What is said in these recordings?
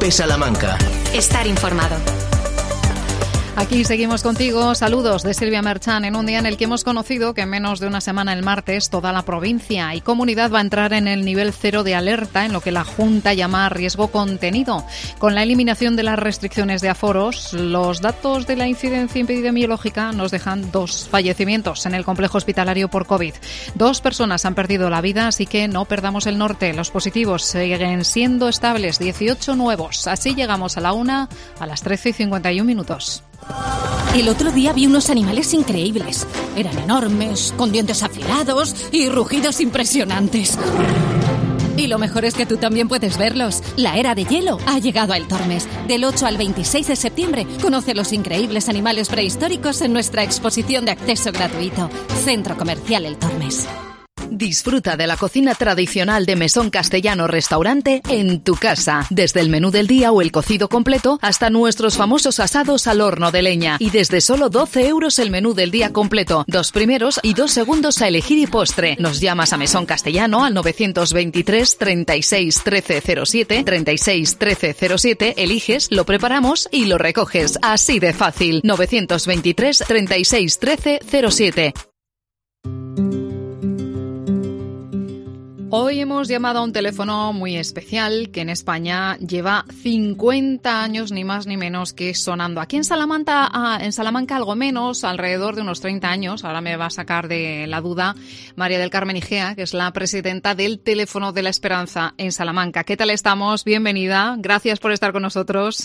COPE Salamanca. Estar informado. Aquí seguimos contigo. Saludos de Silvia Merchan en un día en el que hemos conocido que en menos de una semana, el martes, toda la provincia y comunidad va a entrar en el nivel 0 de alerta, en lo que la Junta llama riesgo contenido. Con la eliminación de las restricciones de aforos, los datos de la incidencia epidemiológica nos dejan 2 fallecimientos en el complejo hospitalario por COVID. 2 personas han perdido la vida, así que no perdamos el norte. Los positivos siguen siendo estables, 18 nuevos. Así llegamos a la 1, a las 13:51. El otro día vi unos animales increíbles. Eran enormes, con dientes afilados y rugidos impresionantes. Y lo mejor es que tú también puedes verlos. La era de hielo ha llegado a El Tormes. Del 8 al 26 de septiembre, conoce los increíbles animales prehistóricos en nuestra exposición de acceso gratuito. Centro Comercial El Tormes. Disfruta de la cocina tradicional de Mesón Castellano Restaurante en tu casa. Desde el menú del día o el cocido completo hasta nuestros famosos asados al horno de leña. Y desde solo 12 euros el menú del día completo. 2 primeros y 2 segundos a elegir y postre. Nos llamas a Mesón Castellano al 923 36 13 07, 36 13 07, eliges, lo preparamos y lo recoges. Así de fácil. 923 36 13 07. Hoy hemos llamado a un teléfono muy especial que en España lleva 50 años, ni más ni menos, que sonando. Aquí en Salamanca algo menos, alrededor de unos 30 años. Ahora me va a sacar de la duda María del Carmen Igea, que es la presidenta del Teléfono de la Esperanza en Salamanca. ¿Qué tal estamos? Bienvenida. Gracias por estar con nosotros.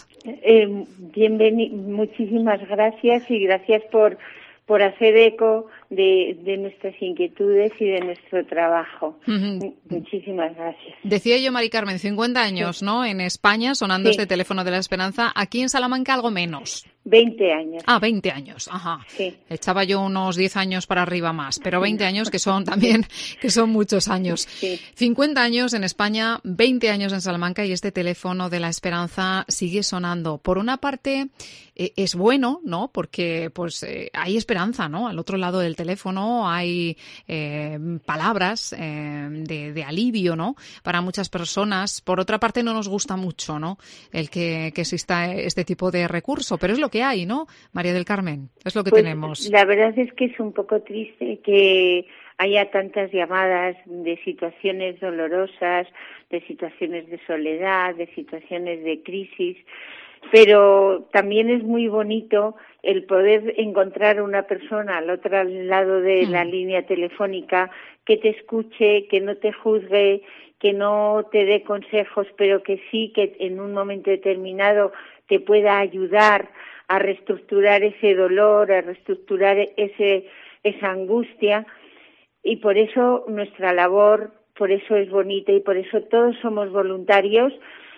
Muchísimas gracias y gracias por hacer eco de nuestras inquietudes y de nuestro trabajo. Muchísimas gracias. Decía yo, Mari Carmen, 50 años, sí, ¿no? En España sonando este Teléfono de la Esperanza. Aquí en Salamanca algo menos. 20 años. 20 años, ajá. Sí. Echaba yo unos 10 años para arriba más, pero 20 años que son muchos años. Sí. 50 años en España, 20 años en Salamanca y este Teléfono de la Esperanza sigue sonando. Por una parte, es bueno, ¿no? Porque hay esperanza, ¿no? Al otro lado del teléfono hay palabras de alivio, ¿no? Para muchas personas. Por otra parte, no nos gusta mucho, ¿no? El que exista este tipo de recurso, pero es lo que hay, ¿no? María del Carmen, es lo que tenemos. La verdad es que es un poco triste que haya tantas llamadas de situaciones dolorosas, de situaciones de soledad, de situaciones de crisis, pero también es muy bonito el poder encontrar una persona al otro lado de la línea telefónica que te escuche, que no te juzgue, que no te dé consejos, pero que sí que en un momento determinado te pueda ayudar a reestructurar ese dolor, a reestructurar esa angustia. Y por eso nuestra labor, por eso es bonita y por eso todos somos voluntarios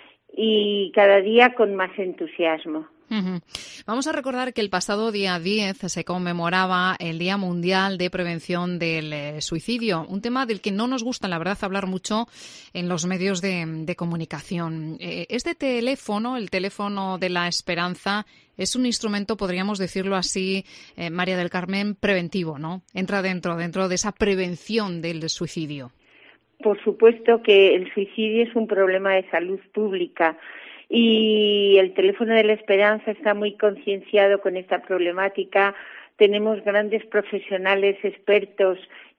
y cada día con más entusiasmo. Uh-huh. Vamos a recordar que el pasado día 10 se conmemoraba el Día Mundial de Prevención del Suicidio, un tema del que no nos gusta, la verdad, hablar mucho en los medios de comunicación. Este teléfono, el Teléfono de la Esperanza, es un instrumento, podríamos decirlo así, María del Carmen, preventivo, ¿no? Entra dentro de esa prevención del suicidio. Por supuesto que el suicidio es un problema de salud pública y el Teléfono de la Esperanza está muy concienciado con esta problemática. Tenemos grandes profesionales expertos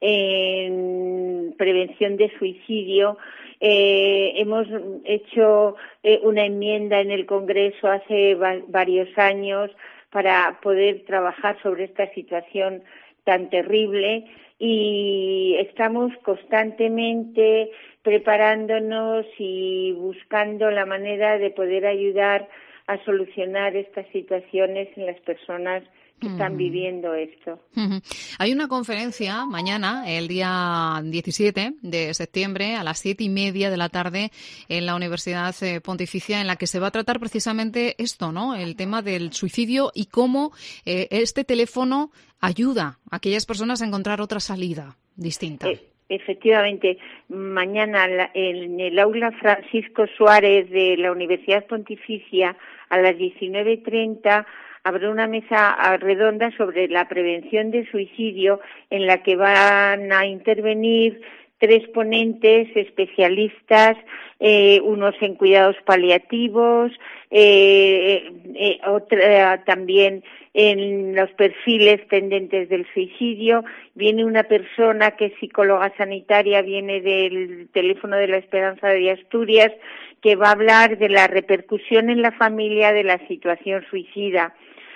en prevención de suicidio. Hemos hecho una enmienda en el Congreso hace varios años para poder trabajar sobre esta situación tan terrible y estamos constantemente preparándonos y buscando la manera de poder ayudar a solucionar estas situaciones en las personas que están viviendo esto. Hay una conferencia mañana, el día 17 de septiembre, a las 7:30 de la tarde, en la Universidad Pontificia, en la que se va a tratar precisamente esto, ¿no? El tema del suicidio y cómo este teléfono ayuda a aquellas personas a encontrar otra salida distinta. Efectivamente, mañana en el aula Francisco Suárez de la Universidad Pontificia a las 19:30 habrá una mesa redonda sobre la prevención del suicidio en la que van a intervenir 3 ponentes especialistas, unos en cuidados paliativos, otra también en los perfiles tendentes del suicidio. Viene una persona que es psicóloga sanitaria, viene del teléfono de la Esperanza de Asturias, que va a hablar de la repercusión en la familia de la situación suicida.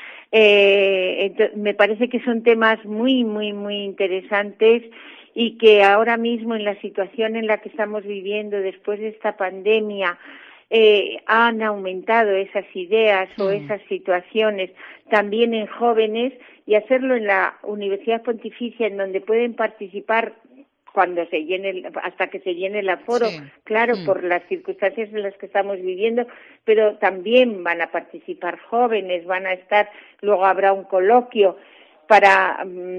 Me parece que son temas muy, muy, muy interesantes y que ahora mismo en la situación en la que estamos viviendo después de esta pandemia han aumentado esas ideas o esas situaciones también en jóvenes, y hacerlo en la Universidad Pontificia, en donde pueden participar cuando se llene, hasta que se llene el aforo, claro, por las circunstancias en las que estamos viviendo, pero también van a participar jóvenes, van a estar, luego habrá un coloquio para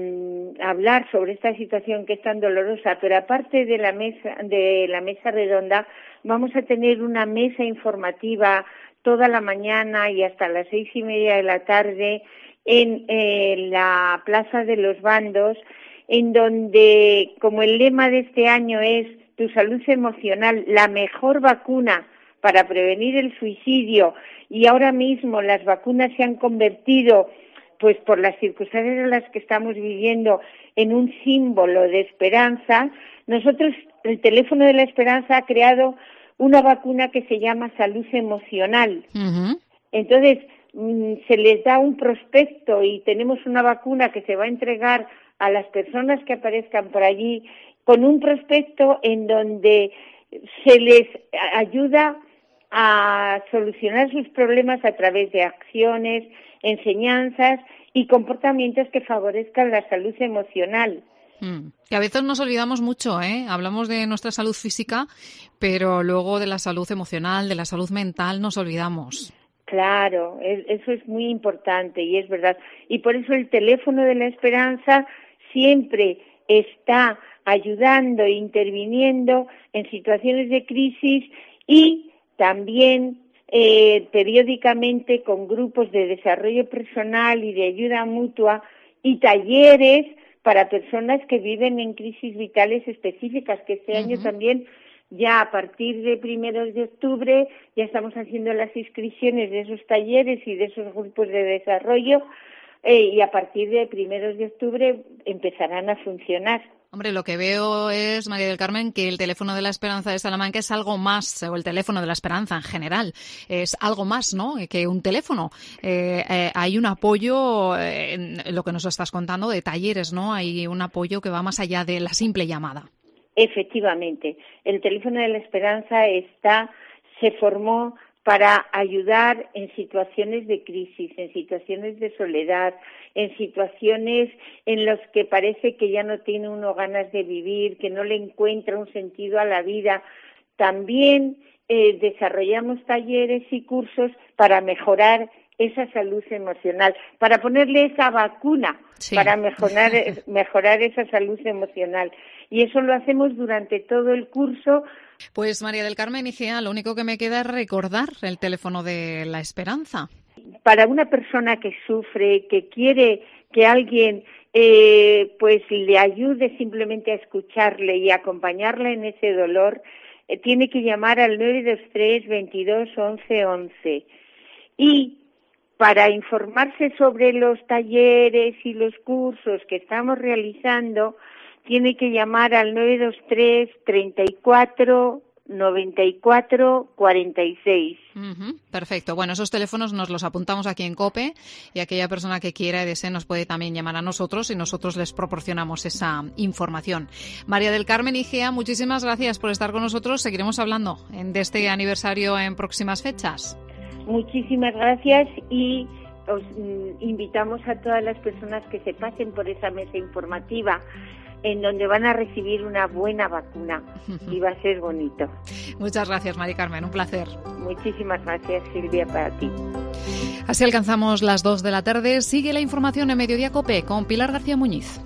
hablar sobre esta situación que es tan dolorosa, pero aparte de la mesa redonda, vamos a tener una mesa informativa toda la mañana y hasta las 6:30 de la tarde en la Plaza de los Bandos, en donde, como el lema de este año es tu salud emocional, la mejor vacuna para prevenir el suicidio, y ahora mismo las vacunas se han convertido, pues por las circunstancias en las que estamos viviendo, en un símbolo de esperanza. Nosotros, el teléfono de la Esperanza, ha creado una vacuna que se llama salud emocional. Entonces, se les da un prospecto y tenemos una vacuna que se va a entregar a las personas que aparezcan por allí con un prospecto en donde se les ayuda a solucionar sus problemas a través de acciones, enseñanzas y comportamientos que favorezcan la salud emocional. Que a veces nos olvidamos mucho, hablamos de nuestra salud física, pero luego de la salud emocional, de la salud mental nos olvidamos. Claro, eso es muy importante y es verdad. Y por eso el teléfono de la Esperanza siempre está ayudando e interviniendo en situaciones de crisis, y también periódicamente con grupos de desarrollo personal y de ayuda mutua y talleres para personas que viven en crisis vitales específicas, que este año también, ya a partir de 1 de octubre, ya estamos haciendo las inscripciones de esos talleres y de esos grupos de desarrollo, y a partir de 1 de octubre empezarán a funcionar. Hombre, lo que veo es, María del Carmen, que el teléfono de la Esperanza de Salamanca es algo más, o el teléfono de la Esperanza en general, es algo más, ¿no?, que un teléfono. Hay un apoyo, en lo que nos estás contando, de talleres, ¿no? Hay un apoyo que va más allá de la simple llamada. Efectivamente, el teléfono de la Esperanza se formó para ayudar en situaciones de crisis, en situaciones de soledad, en situaciones en las que parece que ya no tiene uno ganas de vivir, que no le encuentra un sentido a la vida. También desarrollamos talleres y cursos para mejorar esa salud emocional, para ponerle esa vacuna, para mejorar esa salud emocional. Y eso lo hacemos durante todo el curso. Pues María del Carmen Igea, lo único que me queda es recordar el teléfono de la Esperanza. Para una persona que sufre, que quiere que alguien pues le ayude simplemente a escucharle y a acompañarle en ese dolor, tiene que llamar al 923 22 11 11. Y para informarse sobre los talleres y los cursos que estamos realizando, tiene que llamar al 923 34 94 46. Perfecto. Bueno, esos teléfonos nos los apuntamos aquí en COPE, y aquella persona que quiera y desee nos puede también llamar a nosotros y nosotros les proporcionamos esa información. María del Carmen Igea, muchísimas gracias por estar con nosotros. Seguiremos hablando de este aniversario en próximas fechas. Muchísimas gracias, y os invitamos a todas las personas que se pasen por esa mesa informativa, en donde van a recibir una buena vacuna y va a ser bonito. Muchas gracias, María Carmen, un placer. Muchísimas gracias, Silvia, para ti. Así alcanzamos las 2 de la tarde. Sigue la información en Mediodía COPE con Pilar García Muñiz.